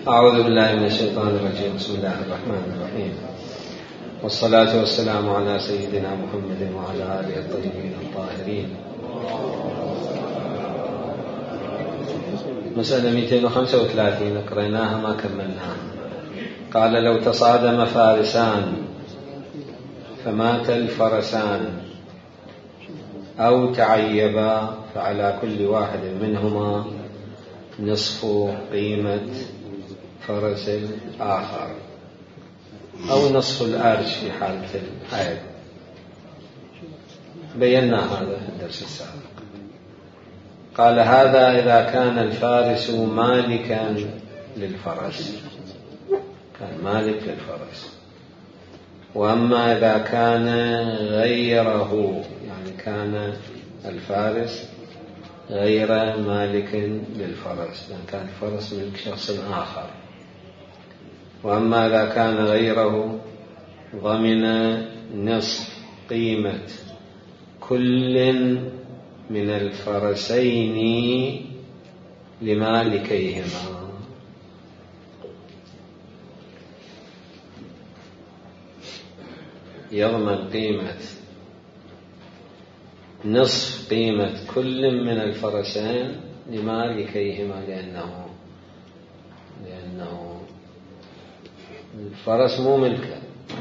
أعوذ بالله من الشيطان الرجيم. بسم الله الرحمن الرحيم، والصلاة والسلام على سيدنا محمد وعلى آله الطيبين الطاهرين. مسألة 235 قريناها ما كملناها. قال: لو تصادم فارسان فمات الفرسان أو تعيبا فعلى كل واحد منهما نصف قيمة فرس الآخر أو نصف الأرش في حالة العيب. بينا هذا في الدرس السابق. قال: هذا إذا كان الفارس مالكا للفرس، كان مالك للفرس. وأما إذا كان غيره، يعني كان الفارس غير مالك للفرس، يعني كان الفرس ملك شخص آخر. وأما إذا كان غيره ضمن نصف قيمة كل من الفرسين لمالكيهما. يضمن قيمة نصف قيمة كل من الفرسين لمالكيهما، لأنه الفرس مو ملكه،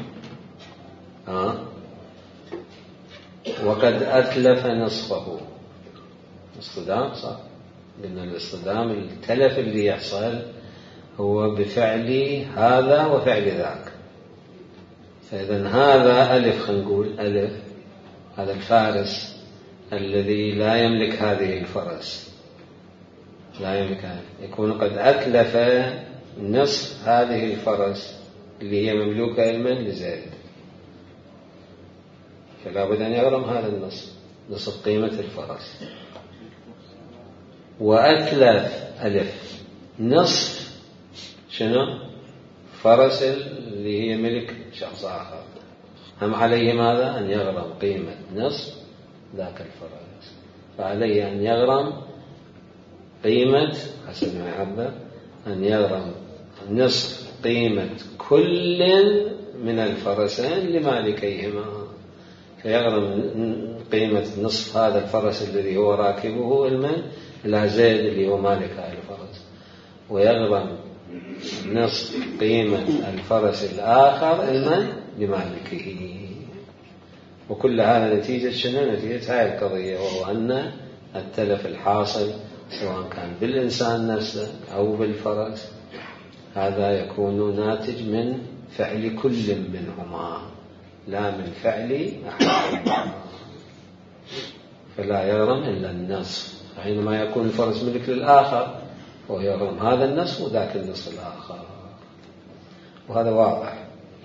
وقد أتلف نصفه. اصطدام صح، لأن الاصطدام التلف اللي يحصل هو بفعل هذا وفعل ذاك. فإذا هذا ألف، خلينا نقول ألف، هذا الفارس الذي لا يملك هذه الفرس، لا يملك، يكون قد أتلف نصف هذه الفرس اللي هي مملوكة لزيد، فلا بد أن يغرم هذا النصف، نصف قيمة الفرس. وأتلف ألف نصف شنو؟ فرس اللي هي ملك شخص آخر، هم عليه ماذا؟ أن يغرم قيمة نصف ذاك الفرس. فعليه أن يغرم قيمة، حسب ما يعبر، أن يغرم نصف قيمة كل من الفرسين لمالكيهما. فيغرم قيمة نصف هذا الفرس الذي هو راكبه إلى زيد اللي هو مالك هذا الفرس، ويغرم نصف قيمة الفرس الآخر لمالكه. وكل هذا نتيجة شنو؟ نتيجة هذه القضية، وهو أن التلف الحاصل سواء كان بالإنسان نفسه أو بالفرس، هذا يكون ناتج من فعل كل منهما لا من فعل أحدهما، فلا يغرم إلا النصف. حينما يكون الفرس ملك للآخر وهو يغرم هذا النصف وذاك النصف الآخر، وهذا واضح.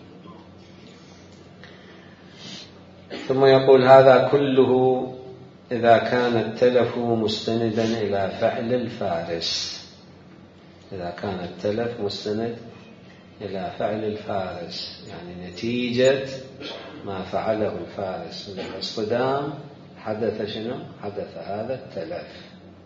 ثم يقول: هذا كله إذا كان التلف مستندا إلى فعل الفارس. إذا كان التلف مستند إلى فعل الفارس، يعني نتيجة ما فعله الفارس من الاصطدام حدث شنو؟ حدث هذا التلف.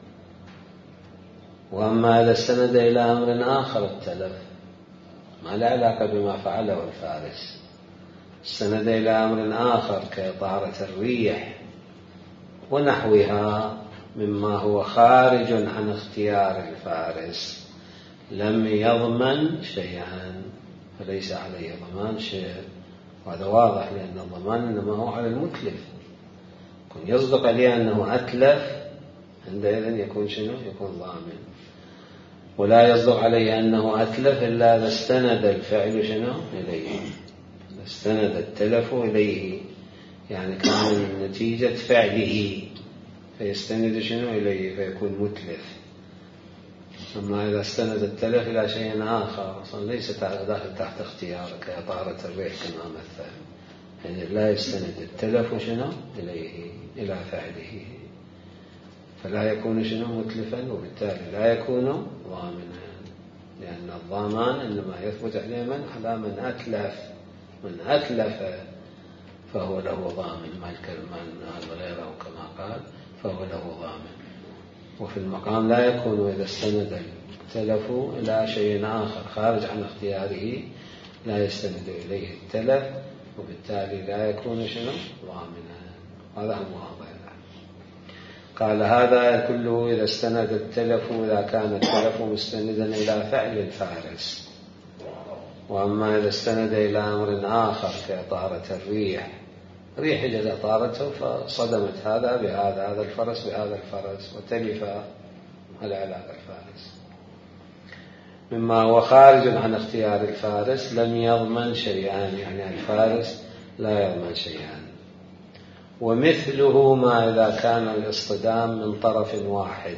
وأما إذا استند إلى أمر آخر التلف ما له علاقة بما فعله الفارس، استند إلى أمر آخر كطهارة الريح ونحوها مما هو خارج عن اختيار الفارس، لم يضمن شيئا، فليس عليه ضمان شيء. وهذا واضح، لأن الضمان إنما هو على المتلف. كن يصدق عليه أنه أتلف، عندئذ يكون شنو؟ يكون ضامن. ولا يصدق عليه أنه أتلف إلا إذا استند الفعل شنو؟ إليه، استند التلف إليه، يعني كان نتيجة فعله فيستند شنو؟ إليه، فيكون متلف. أما إذا استند التلف إلى شيء آخر أصلا ليس داخل تحت اختيارك، كطهارة الريح كما مثل، يعني لا يستند التلف شنو؟ إليه، إلى فعله، فلا يكون شنو؟ متلفا، وبالتالي لا يكون ضامنا، لأن الضامان إنما يثبت عليه على من أتلف. من أتلف فهو له ضامن، مالك من غيره كما قال، فهو له ضامن. وفي المقام لا يكون إذا استند التلف إلى شيء آخر خارج عن اختياره لا يستند إليه التلف، وبالتالي لا يكون شنو ضامنا. هذا هو واضح. قال هذا كله إذا استند التلف، إذا كان التلف مستندا إلى فعل الفارس. وأما إذا استند إلى أمر آخر كإطارة الريح، ريح إذا طارته فصدمت هذا بهذا، هذا الفرس بهذا الفرس، وتلف على علاقة الفارس، مما هو خارج عن اختيار الفارس لم يضمن شيئان، يعني الفارس لا يضمن شيئان. ومثله ما إذا كان الاصطدام من طرف واحد،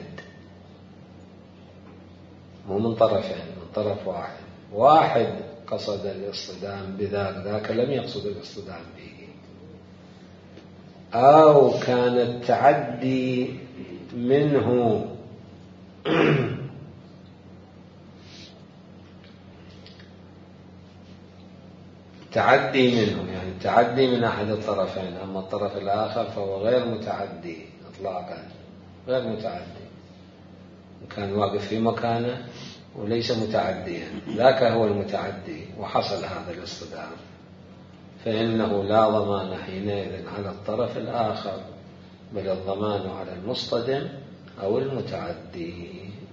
مو من طرفين، من طرف واحد، واحد قصد الاصطدام بذاك، ذاك لم يقصد الاصطدام به، أو كان التعدي منه تعدي منه، يعني التعدي من أحد الطرفين، أما الطرف الآخر فهو غير متعدي إطلاقا، غير متعدي، كان واقف في مكانه وليس متعديا، ذاك هو المتعدي وحصل هذا الاصطدام، فإنه لا ضمان حينئذ على الطرف الآخر، بل الضمان على المصطدم أو المتعدي.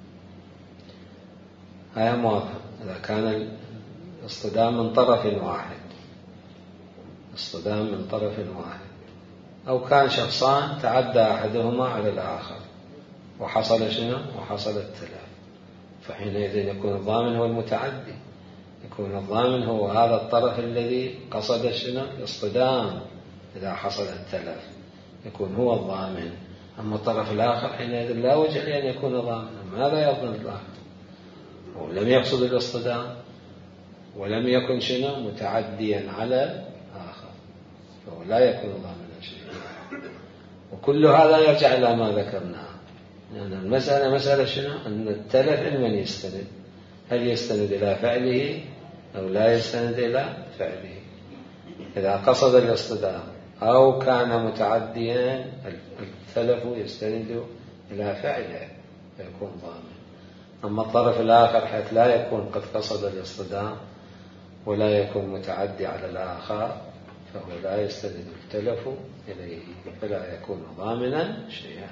هذا موافق إذا كان الاصطدام من طرف واحد، اصطدام من طرف واحد، أو كان شخصان تعدى أحدهما على الآخر وحصل شنو؟ وحصل التلف، فحينئذ يكون الضامن هو المتعدي، يكون الضامن هو هذا الطرف الذي قصد شنو؟ الاصطدام، إذا حصل التلف يكون هو الضامن. أما الطرف الآخر حينئذ لا وجه لأن يكون ضامنا، ماذا يضمن الآخر؟ ولم يقصد الاصطدام ولم يكن شنو؟ متعديا على آخر، فهو لا يكون ضامنا شيئا. وكل هذا يرجع إلى ما ذكرناه، يعني المسألة مسألة شنو؟ أن التلف لمن يستند، هل يستند إلى فعله أو لا يستند إلى فعله. إذا قصد الاصطدام أو كان متعديا التلف يستند إلى فعله فيكون ضامن. أما الطرف الآخر حيث لا يكون قد قصد الاصطدام ولا يكون متعدي على الآخر فهو لا يستند التلف إليه، فلا يكون ضامنا شيئا.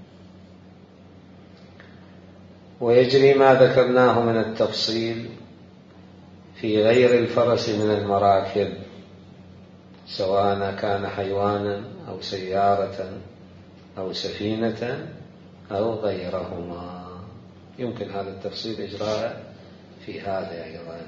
ويجري ما ذكرناه من التفصيل في غير الفرس من المراكب، سواء كان حيوانا أو سيارة أو سفينة أو غيرهما. يمكن هذا التفصيل إجراء في هذا أيضا،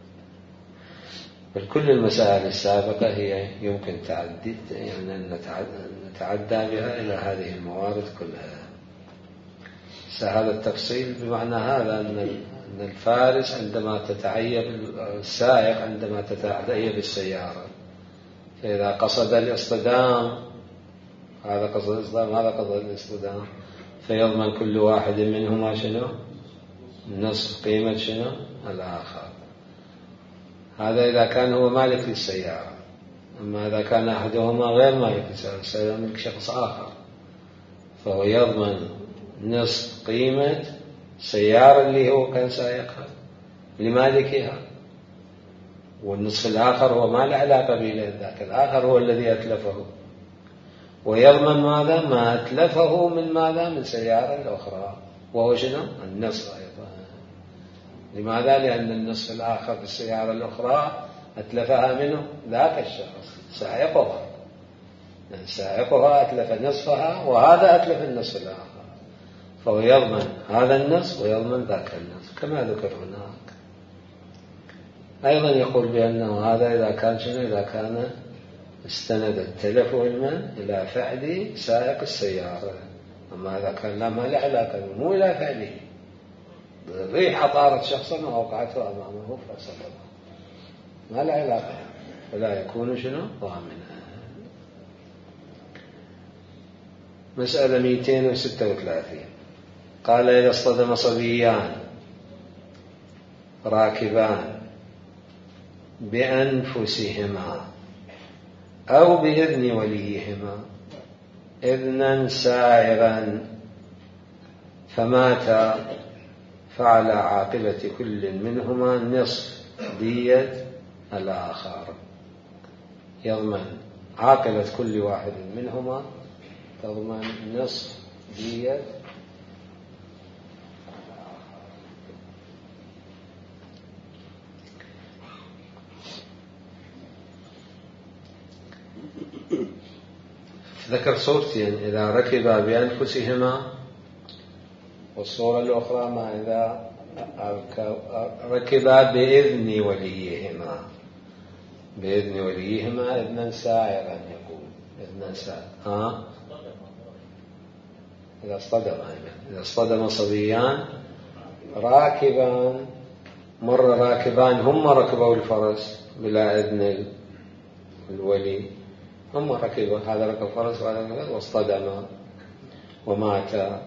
بل كل المسائل السابقة هي يمكن تعدي، يعني أن نتعدى بها إلى هذه الموارد كلها. هذا التفصيل بمعنى هذا أن الفارس عندما تتعيب، السائق عندما تتعيب السيارة، فإذا قصد الاصطدام، هذا قصد الاصطدام هذا قصد الاصطدام، فيضمن كل واحد منهما شنو؟ نصف قيمة شنو؟ الآخر. هذا إذا كان هو مالك للسيارة. أما إذا كان أحدهما غير مالك للسيارة، السيارة ملك شخص آخر، فهو يضمن نصف قيمة السيارة اللي هو كان سائقها لمالكها، والنصف الآخر هو ما له علاقة به، ذاك الآخر هو الذي أتلفه، ويضمن ماذا؟ ما أتلفه من ماذا؟ من سيارة أخرى، وهو شنو؟ النصف أيضا. لماذا؟ لأن النصف الآخر في السيارة الأخرى أتلفها منه ذاك الشخص سائقها، لأن سائقها أتلف نصفها وهذا أتلف النصف الآخر، فهو يضمن هذا النصف ويضمن ذاك النصف كما ذكر هناك. أيضا يقول بأنه هذا إذا كان شنو؟ إذا كان استند التلف علما إلى فعل سائق السيارة. أما إذا كان لا ما له علاقة مو إلى فعله، الريح أطارت شخصا ووقعته أمامه فسقط، ما له علاقة، فلا يكون شنو؟ ضامنا. مسألة 236 قال إذا اصطدم صبيان راكبان بأنفسهما أو بإذن وليهما إذنا سائغا فماتا فعلى عاقلة كل منهما نصف دية الآخر. يضمن عاقلة كل واحد منهما تضمن نصف دية ذكر صورتين: إذا ركبا بأنفسهما، والصورة الأخرى ما إذا ركبا بإذن وليهما. بإذن وليهما إذنا سائرا يقول، إذنا سائرا. إذا اصطدم صبيان راكبان، مر راكبان هم ركبوا الفرس بلا إذن الولي، هم ركبوا، هذا ركب فرس وهذا واصطدما وماتا.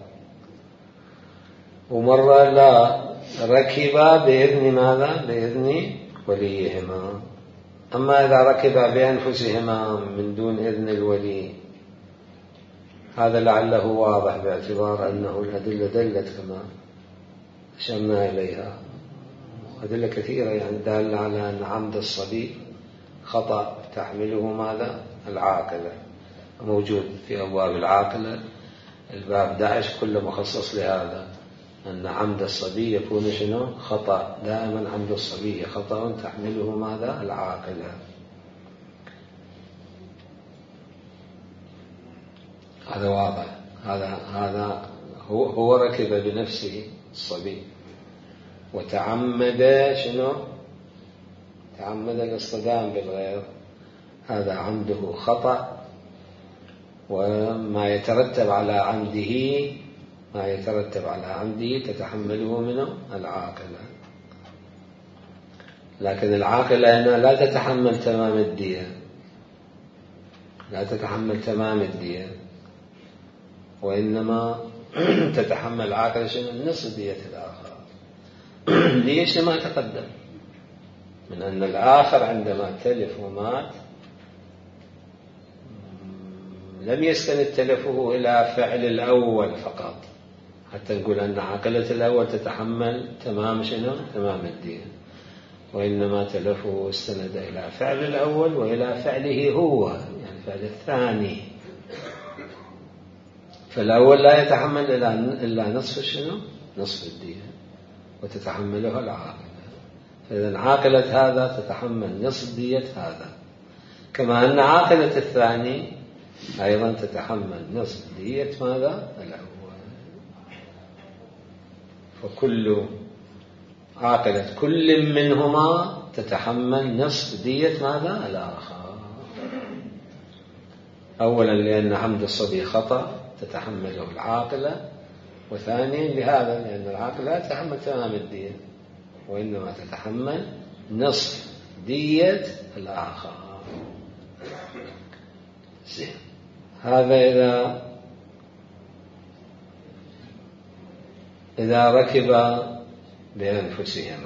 ومرة لا، ركبا بإذن ماذا؟ بإذن وليهما. أما إذا ركبا بأنفسهما من دون إذن الولي، هذا لعله واضح باعتبار أنه الأدلة دلت كما أشرنا إليها، أدلة كثيرة يعني دالة على أن عمد الصبي خطأ تحمله ماذا؟ العاقلة، موجود في أبواب العاقلة الباب 11 كله مخصص لهذا، أن عمد الصبي يكون شنو؟ خطأ. دائما عمد الصبي خطأ تحمله ماذا؟ العاقلة. هذا واضح. هذا هو ركب بنفسه الصبي وتعمد شنو؟ تعمد الاصطدام بالغير، هذا عمده خطأ، وما يترتب على عمده تتحمله منه العاقلة. لكن العاقلة هنا لا تتحمل تمام الدية، وإنما تتحمل العاقلة شنو؟ نصف دية الآخر. ليش؟ ما تقدم من أن الآخر عندما تلف ومات لم يستند تلفه إلى فعل الأول فقط حتى نقول أن عاقلة الأول تتحمل تمام شنو؟ تمام الدين، وإنما تلفه استند إلى فعل الأول وإلى فعله هو، يعني فعل الثاني. فالأول لا يتحمل إلا نصف شنو؟ نصف الدين، وتتحمله العاقلة. فإذا عاقلة هذا تتحمل نصف دية هذا، كما أن عاقلة الثاني أيضا تتحمل نصف دية ماذا؟ الأول. فكل عاقلة كل منهما تتحمل نصف دية ماذا؟ الآخر. أولا لأن عمد الصبي خطأ تتحمله العاقلة، وثانيا لهذا لأن العاقلة لا تتحمل تمام الدية وإنما تتحمل نصف دية الآخر. زين. هذا إذا ركب بأنفسهما.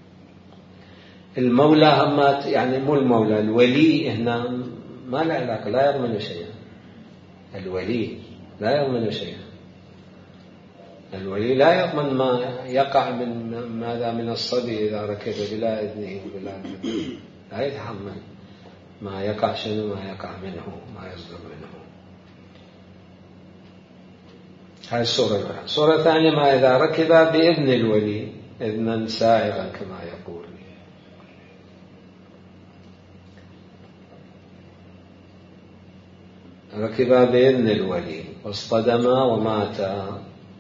المولى همات، يعني مو المولى، الولي هنا ما له علاقة، لا يضمن شيئا. الولي لا يضمن شيئا. الولي لا يضمن ما يقع من الصبي إذا ركب بلا إذنه وبلا إذنه، لا يتحمل ما يقع شنو؟ ما يقع منه، ما يصدر منه. هذه الصورة الأولى. الصورة الثانية ما إذا ركب بإذن الولي، إذنا سائغا كما يقول. ركب بإذن الولي واصطدما وماتا،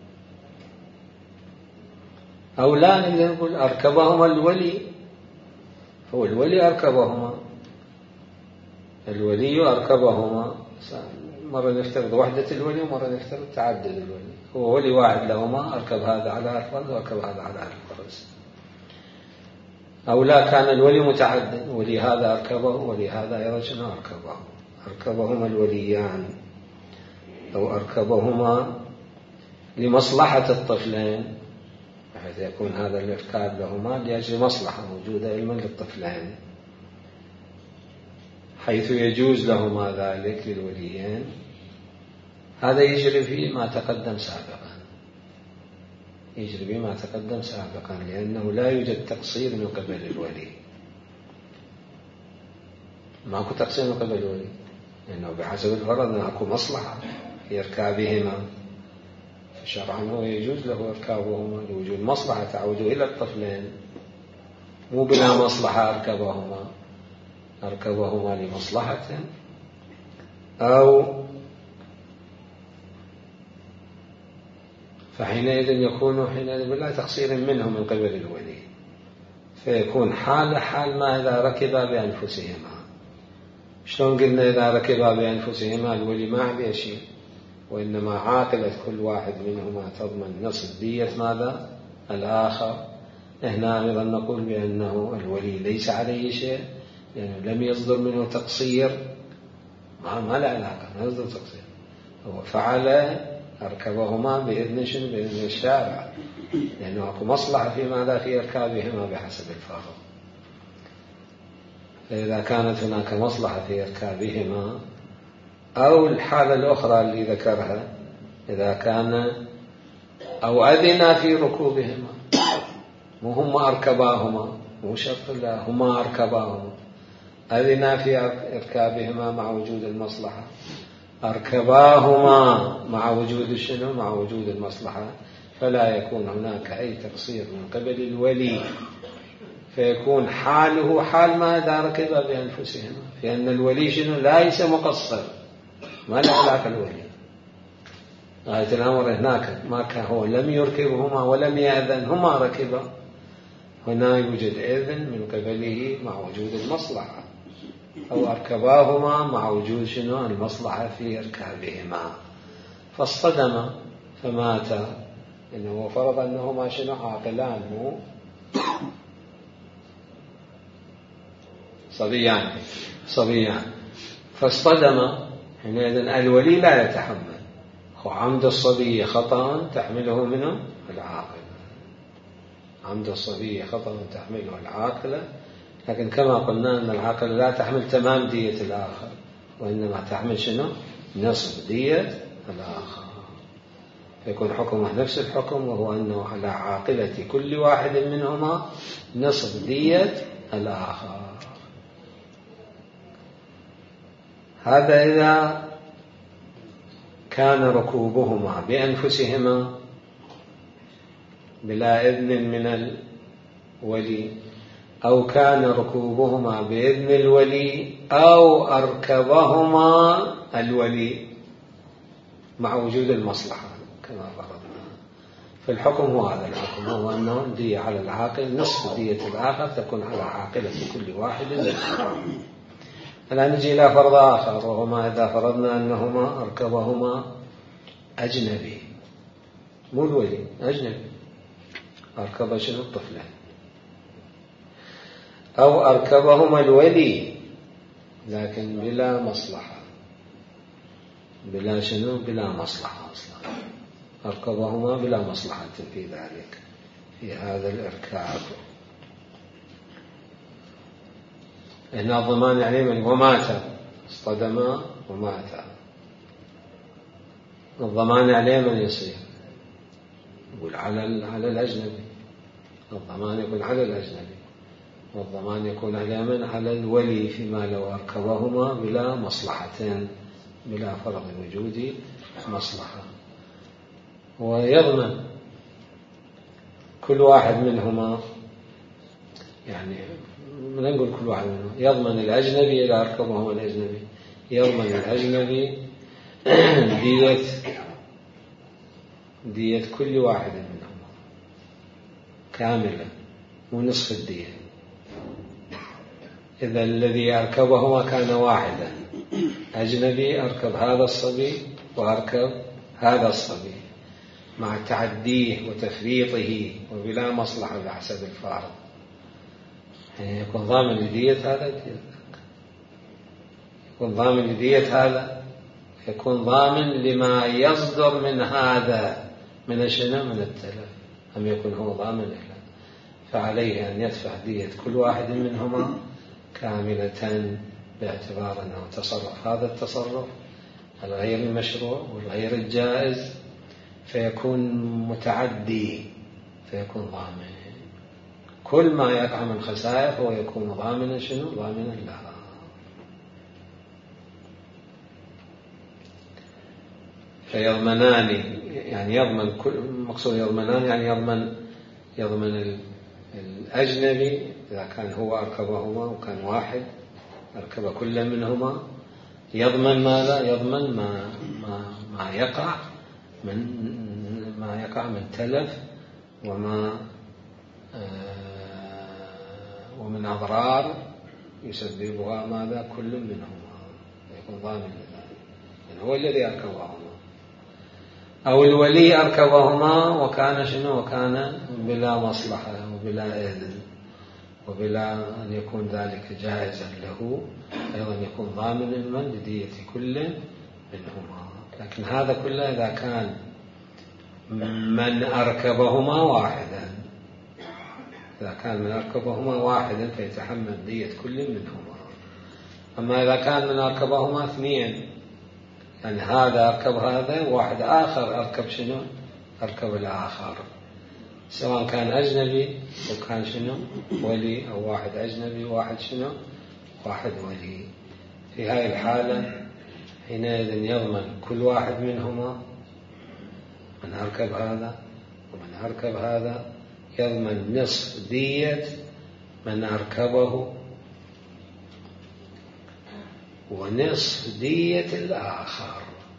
أو لا نقول أركبهما الولي، هو الولي أركبهما، الولي أركبهما. مرة نفترض وحدة الولي ومرة نفترض تعدد الولي. هو ولي واحد لهما، أركب هذا على الفرس وأركب هذا على الفرس. أو لا كان الولي متعدد، ولي هذا أركبه ولي هذا يرجع أركبهما الوليان، أو أركبهما لمصلحة الطفلين، بحيث يكون هذا الإركاب لهما لأجل مصلحة موجودة علما للطفلين، حيث يجوز لهما ذلك للوليين. هذا يجري فيه ما تقدم سابقا. يجري بما تقدم سابقا، لأنه لا يوجد تقصير من قبل الولي. ماكو تقصير من قبل الولي، لأنه بحسب الفرض أكو مصلحة في إركابهما، فشرعا هو يجوز له إركابهما لوجود مصلحة تعود إلى الطفلين، مو بلا مصلحة أركبهما لمصلحة أو فحينئذ يكون بلا تقصير منه من قبل الولي، فيكون حال ما إذا ركبا بأنفسهما. شلون قلنا إذا ركبا بأنفسهما الولي ما عليه شيء، وإنما عاقلة كل واحد منهما تضمن نصف دية ماذا الآخر. هنا أيضا نقول بأنه الولي ليس عليه شيء، لأنه لم يصدر منه تقصير، ما له علاقة، ما يصدر تقصير، هو فعل أركبهما بإذن شنو؟ بإذن الشارع، لأنه أكو مصلحة في ماذا؟ في إركابهما بحسب الفرض. فإذا كانت هناك مصلحة في إركابهما، أو الحالة الأخرى اللي ذكرها إذا كان أو أذن في ركوبهما، مو هم أركباهما، مو شرط لا هما أركباهما، أذن في إركابهما مع وجود المصلحة، أركباهما مع وجود شنو؟ مع وجود المصلحة، فلا يكون هناك أي تقصير من قبل الولي، فيكون حاله حال ما إذا ركبا بأنفسهما، لأن الولي شنو؟ ليس مقصر، ما له علاقة الولي. غاية الأمر هناك ما كان هو لم يركبهما ولم يأذن، هما ركبا، هنا يوجد إذن من قبله مع وجود المصلحة، أو أركباهما مع وجود شنو؟ المصلحة في إركابهما، فاصطدم فمات، إنه فرض أنهما شنو؟ عاقلان، مو صبيان، فاصطدم. حينئذ الولي لا يتحمل، عمد الصبي خطأ تحمله منه العاقل، عمد الصبي خطأ تحمله العاقلة، لكن كما قلنا أن العاقلة لا تحمل تمام دية الآخر، وإنما تحمل شنو؟ نصف دية الآخر، فيكون حكمه نفس الحكم، وهو أنه على عاقلة كل واحد منهما نصف دية الآخر. هذا إذا كان ركوبهما بأنفسهما بلا إذن من الولي، أو كان ركوبهما بإذن الولي، أو أركبهما الولي مع وجود المصلحة كما فرضنا. فالحكم هو هذا الحكم، هو أنه دية على العاقل نصف دية الآخر تكون على عاقلة كل واحد منهم. الآن نجي إلى فرض آخر، وهما إذا فرضنا أنهما أركبهما أجنبي، مو الولي، أجنبي، أركب شنو؟ الطفلين، أو أركبهما الولي لكن بلا مصلحة، بلا شنو؟ بلا مصلحة أصلا، أركبهما بلا مصلحة في ذلك، في هذا الإركاب. هنا الضمان يعني من ومات، اصطدم ومات، الضمان عليه من يصير؟ يقول على الأجنبي، الضمان يكون على الأجنبي، والضمان يكون على من؟ على الولي، فيما لو أركبهما بلا مصلحة، بلا فرض وجود مصلحة، ويضمن كل واحد منهما، يعني لا نقول كل واحد منهم، يضمن الأجنبي إذا أركبهما الأجنبي، يضمن الأجنبي دية كل واحد منهما كاملة، ونصف الدية. إذا الذي أركبهما كان واحدا أجنبي، أركب هذا الصبي وأركب هذا الصبي مع تعديه وتفريطه وبلا مصلحة بحسب الفارض، يعني يكون ضامن لدية هذا، يكون ضامن لدية هذا، يكون ضامن لما يصدر من هذا من شنو؟ من التلف، أم يكون هو ضامن له، فعليه أن يدفع دية كل واحد منهما كاملة، باعتبار أنه تصرف هذا التصرف الغير المشروع والغير الجائز، فيكون متعدي فيكون ضامن. كل ما يقع من خسائر هو يكون ضامنا شنو؟ ضامنا لها. فيضمنان يعني يضمن كل مقصود يضمنان يعني يضمن الأجنبي إذا كان هو أركبهما وكان واحد أركب كل منهما، يضمن ماذا؟ يضمن ما يقع من تلف ومن أضرار يسببها ماذا؟ كل منهما، يكون ضامن لذلك، يعني هو الذي أركبهما. أو الولي أركبهما وكان شنو؟ وكان بلا مصلحة وبلا إذن وبلا أن يكون ذلك جائزا له، أيضا يكون ضامنا لدية كل منهما. لكن هذا كله إذا كان من أركبهما واحدا، إذا كان من أركبهما واحدا فيتحمل دية كل منهما. أما إذا كان من أركبهما اثنين، يعني هذا أركب هذا واحد آخر أركب شنو؟ أركب الآخر، سواء كان أجنبي وكان شنو؟ ولي، أو واحد أجنبي وواحد شنو؟ واحد ولي. في هذه الحالة حينئذ يضمن كل واحد منهما، من أركب هذا ومن أركب هذا يضمن نصف دية من أركبه ونصف دية الآخر.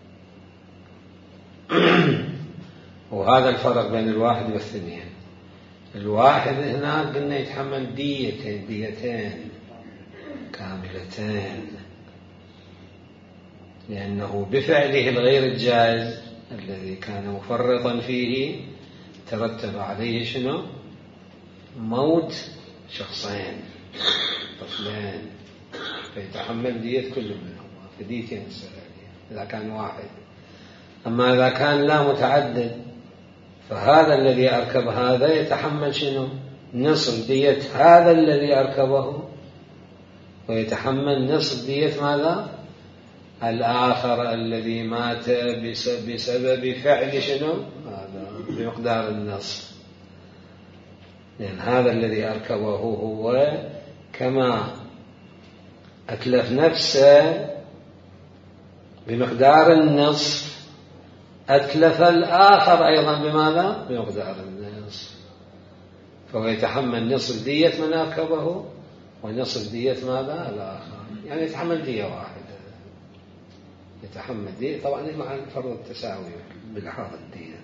وهذا الفرق بين الواحد والثنين. الواحد هناك قلنا يتحمل ديتين كاملتين، لأنه بفعله الغير الجائز الذي كان مفرطا فيه ترتب عليه شنو؟ موت شخصين طفلين، فيتحمل دية كل منهما، فديتين السبعية إذا كان واحد. أما إذا كان لا متعدد فهذا الذي أركب هذا يتحمل شنو؟ نصف دية هذا الذي أركبه، ويتحمل نصف دية ماذا؟ الآخر الذي مات بسبب فعل شنو؟ هذا بمقدار النصف. لأن هذا الذي أركبه هو كما أتلف نفسه بمقدار النصف، أتلف الآخر أيضا بماذا؟ بمقدار النصف، فهو يتحمل نصف دية من أركبه ونصف دية ماذا؟ الآخر، يعني يتحمل دية واحدة، يتحمل دية طبعا مع الفرض التساوي بلحاظ الدية،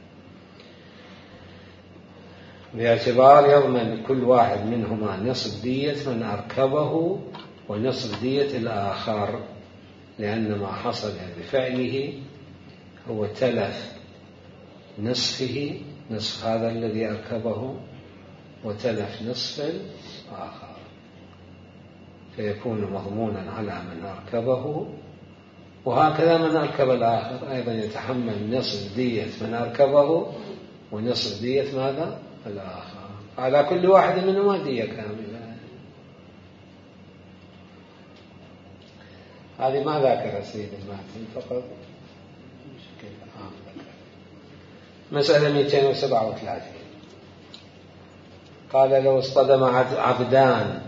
باعتبار يضمن كل واحد منهما نصف دية من أركبه ونصف دية الآخر، لأن ما حصل بفعله هو تلف نصفه، نصف هذا الذي أركبه، وتلف نصف الآخر، فيكون مضمونا على من أركبه. وهكذا من أركب الآخر أيضا يتحمل نصف دية من أركبه ونصف دية ماذا؟ الآخر، على كل واحد منهما دية كاملة. هذه ما ذاكر سيد الماتن فقط مسألة 237. قال لو اصطدم عبدان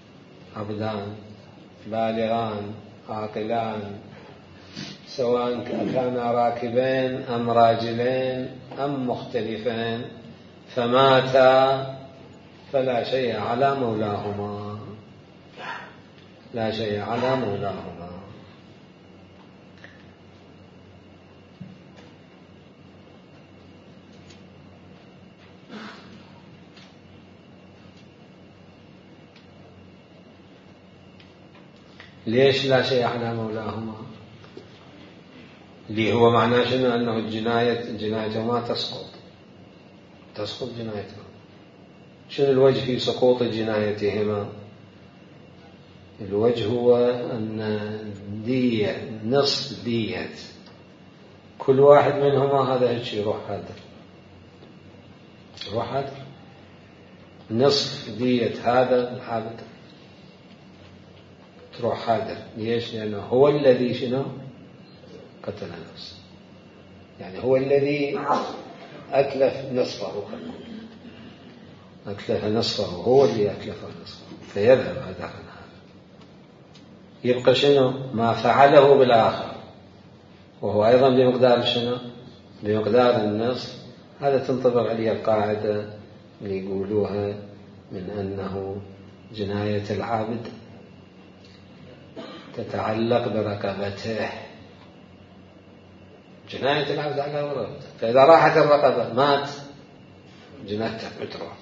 بالغان عاقلان سواء كانا راكبين أم راجلين أم مختلفين فماتا فلا شيء على مولاهما، لا شيء على مولاهما. ليش لا شيء على مولاهما؟ اللي هو معناه شنو؟ أنه جنايتهما تسقط جنايتهما. شنو الوجه في سقوط جنايتهما؟ الوجه هو أن دية نصف دية كل واحد منهما هذا الشيء يروح هذا نصف دية هذا الحادث تروح هذا. ليش؟ لأنه هو الذي شنو؟ قتل نفسه، يعني هو الذي أتلف نصفه. أتلف نصفه، هو اللي أتلف نصفه فيذهب هذا عن هذا. يبقى شنو ما فعله بالآخر، وهو أيضا بمقدار شنو؟ بمقدار النصف. هذا تنطبق عليه القاعدة اللي يقولوها من أنه جناية العبد تتعلق برقبته. جناية العبد على رقبته، فإذا راحت الرقبة مات جنايته متروح،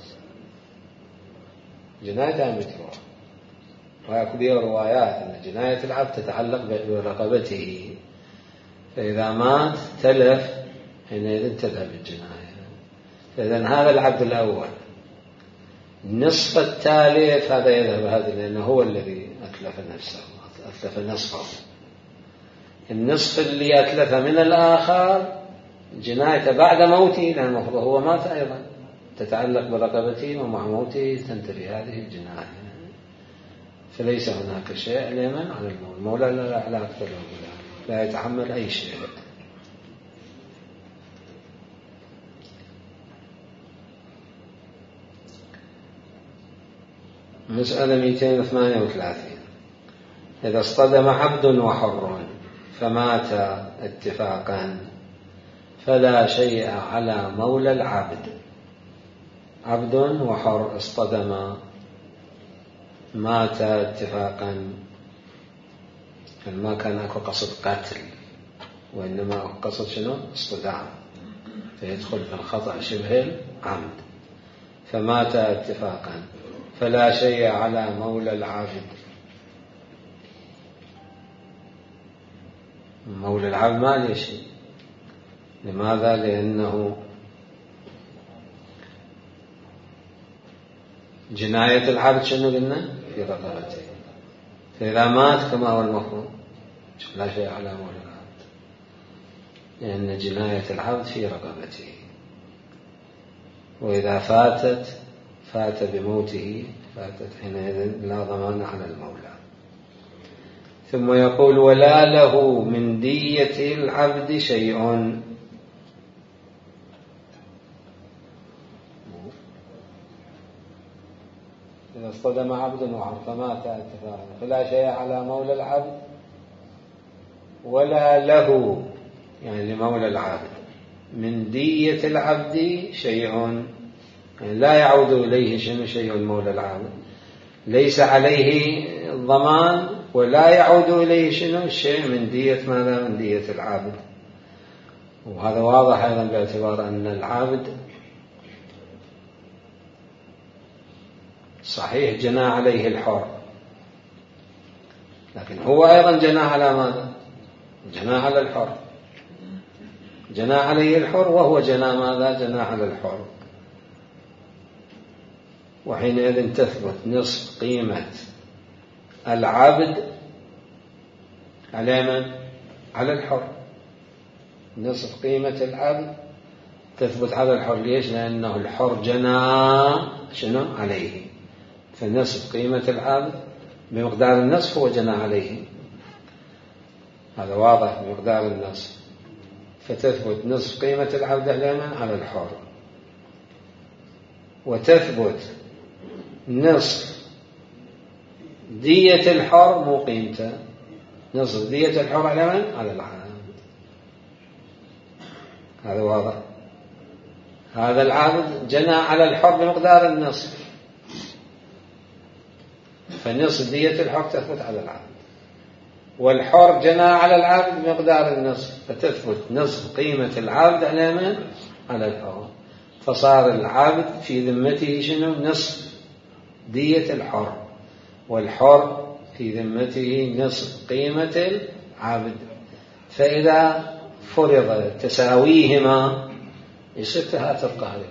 جنايته متروح. وهكذا روايات أن جناية العبد تتعلق برقبته، فإذا مات تلف حينئذ تذهب الجناية. فإذا هذا العبد الأول. النصف الثالث هذا يذهب هذا لأنه هو الذي أتلف نفسه، أتلف نصفه. النصف اللي أتلف من الآخر جنايته بعد موته، لأن المفروض هو مات أيضا، تتعلق برقبته، ومع موته تنتهي هذه الجناية. فليس هناك شيء لمن على المولى. المولى لا علاقة له، لا يتحمل أي شيء. مسألة 238. إذا اصطدم عبد وحر فمات اتفاقا فلا شيء على مولى العبد. عبد وحر اصطدم مات اتفاقا، ما كان أكو قصد قتل، وإنما أكو قصد شنو؟ اصطدام، فيدخل في الخطأ شبه العمد. فمات اتفاقا فلا شيء على مولى العبد. مولى العبد ما له شيء. لماذا؟ لأنه جناية العبد شنو قلنا؟ في رقبته. فإذا مات كما هو المفروض لا شيء على مولى العبد، لأن جناية العبد في رقبته. وإذا فات بموته فاتت حينئذ لا ضمان على المولى. ثم يقول ولا له من دية العبد شيء. إذا اصطدم عبد وحر فمات اتفاقا فلا شيء على مولى العبد ولا له، يعني لمولى العبد، من دية العبد شيء، يعني لا يعود إليه شيء مولى العبد، ليس عليه الضمان ولا يعود إليه شيء من دية ماذا؟ من دية العبد. وهذا واضح أيضا باعتبار أن العبد صحيح جنى عليه الحر، لكن هو أيضا جنى على ماذا؟ جنى على الحر، جنى عليه الحر وهو جنى ماذا؟ جنى على الحر. وحينئذ تثبت نصف قيمة العبد على من؟ على الحر. نصف قيمة العبد تثبت على الحر. ليش؟ لأنه الحر جنى شنو عليه، فنصف قيمة العبد بمقدار النصف هو جنى عليه. هذا واضح بمقدار النصف. فتثبت نصف قيمة العبد على الحر، وتثبت نصف دية الحر مو قيمته، نصف دية الحر على من؟ على العبد. هذا واضح. هذا العبد جنى على الحر بمقدار النصف، فنصف دية الحر تثبت على العبد، والحر جنى على العبد بمقدار النصف، فتثبت نصف قيمة العبد على من؟ على الحر. فصار العبد في ذمته شنو؟ نصف دية الحر، والحر في ذمته نصف قيمة العبد. فإذا فرض تساويهما يصير تهات القهر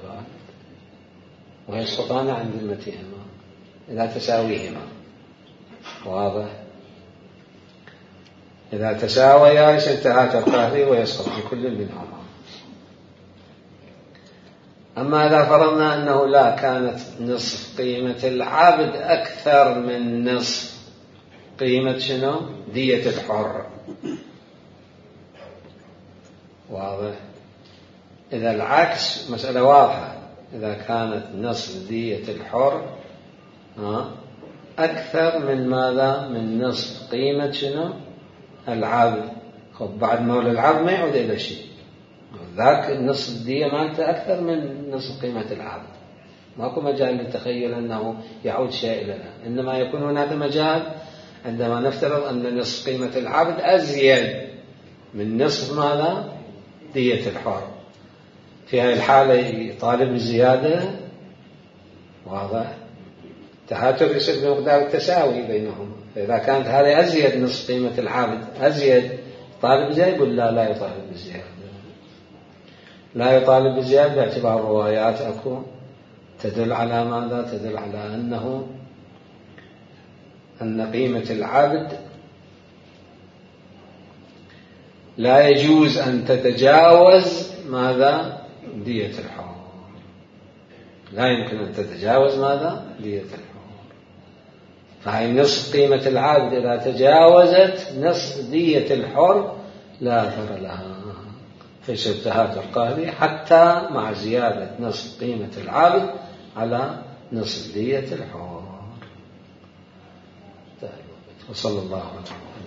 ويسقطان عن ذمتهما إذا تساويهما. واضح؟ إذا تساويا يصير تهات القهر ويسقط عن كل منهما. أما إذا فرضنا أنه لا، كانت نصف قيمة العبد أكثر من نصف قيمة شنو؟ دية الحر. واضح؟ إذا العكس مسألة واضحة، إذا كانت نصف دية الحر أكثر من ماذا؟ من نصف قيمة شنو؟ العبد. خب بعد مول العبد ما يعود إلى شيء، ذاك النصف الدية مالته أكثر من نصف قيمة العبد، ماكو مجال للتخيل أنه يعود شيء لنا، إنما يكون هناك مجال عندما نفترض أن نصف قيمة العبد أزيد من نصف ماذا؟ دية الحر. في هذه الحالة يطالب بزيادة، واضح؟ تهاتف يصير بمقدار التساوي بينهم. فإذا كانت هذه أزيد نصف قيمة العبد أزيد، طالب زي يقول لا يطالب بالزيادة، لا يطالب بالزيادة باعتبار روايات أكو تدل على ماذا؟ تدل على أن قيمة العبد لا يجوز أن تتجاوز ماذا؟ دية الحر. لا يمكن أن تتجاوز ماذا؟ دية الحر. فهي نصف قيمة العبد إذا تجاوزت نصف دية الحر لا أثر لها في شبهات القاضي حتى مع زيادة نصف قيمة العبد على نصف دية الحر. وصلى الله عليه وسلم.